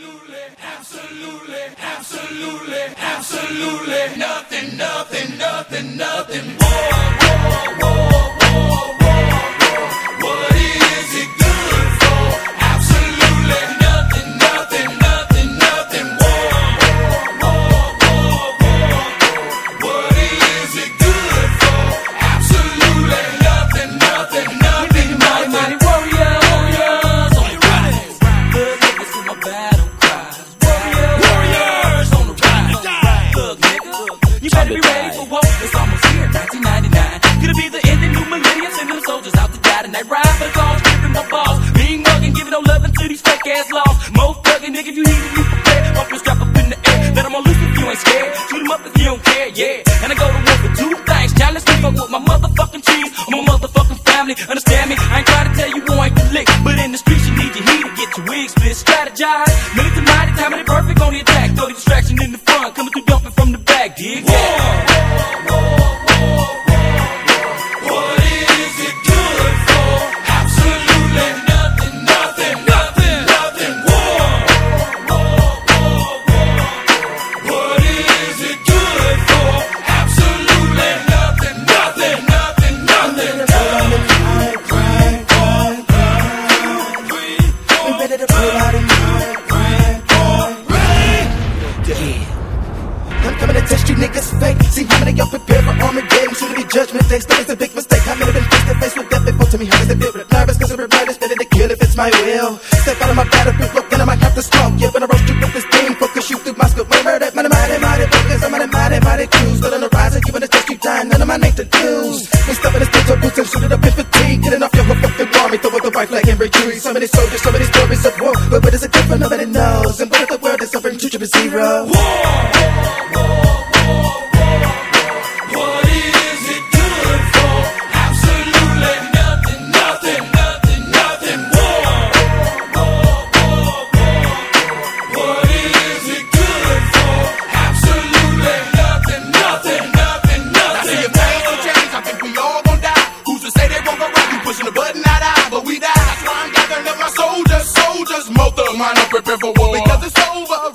Absolutely, absolutely, absolutely, absolutely nothing, nothing, nothing, nothing. War, war, war, war, war. What is it good for? Absolutely nothing, nothing, nothing, nothing. War, war, war, war. What is it good for? Absolutely nothing, nothing, nothing, nothing. Mighty warriors on the rise. Thug niggas in my battle cries. Warriors on the rise. Thug nigga, you better be ready for war. It's almost here, 1999. Gonna be the end of new millennium. Sending them soldiers out to die tonight. Ride for the cause, tripping my balls. Being mugging, giving no loving to these fake ass laws. Most thugging nigga, if you heat it, you prepare. Pump your strap up in the air. Let them on loose if you ain't scared. Shoot them up if you don't care, yeah. And I go to war for two things. Challenge me, fuck with my motherfucking cheese. I'm my motherfucking family, understand me? I ain't trying to tell you who ain't the lick. But in the streets, you need your heat to get your wig split. Strategize, minute to night, timing it perfect on the attack. Throw the distraction in the front, coming through dumping from the back, dig? War, war, war, what is it good for? Absolutely nothing, nothing, nothing, nothing. War, war, war, what is it good for? Absolutely nothing, nothing, nothing, nothing. We ready to pull out and I'm coming to test you niggas fake. See how many y'all prepare for Armageddon. Should it be judgment day? Still it's a big mistake. How many been face to face with death before? Tell me how does it feel? Nervous cause everybody's ready to kill if it's my will. Step out of my battlefield, look, and I might have to smoke. Yeah, when I roast you with this team, focus you through my scope. Murder, mighty focus. I'm mighty crews. Still on the rise, and you wanna test you dying. None of my name to lose. We stuff in the stage of boots and shoot it up in fatigue. Getting off your fucking army, throw up the white flag and retreat. So many soldiers, so many stories of war. But what is it different? Nobody knows. And what if the world is suffering 200? What is it good for? Absolutely nothing, nothing, nothing, nothing. What is it good for? Absolutely nothing, nothing, nothing, nothing. I see your face will change, I think we all gon' die. Who's to say they won't go right? You pushing the button, not I, but we die. That's why I'm gathering up my soldiers. Most of mine are prepared for war because it's over.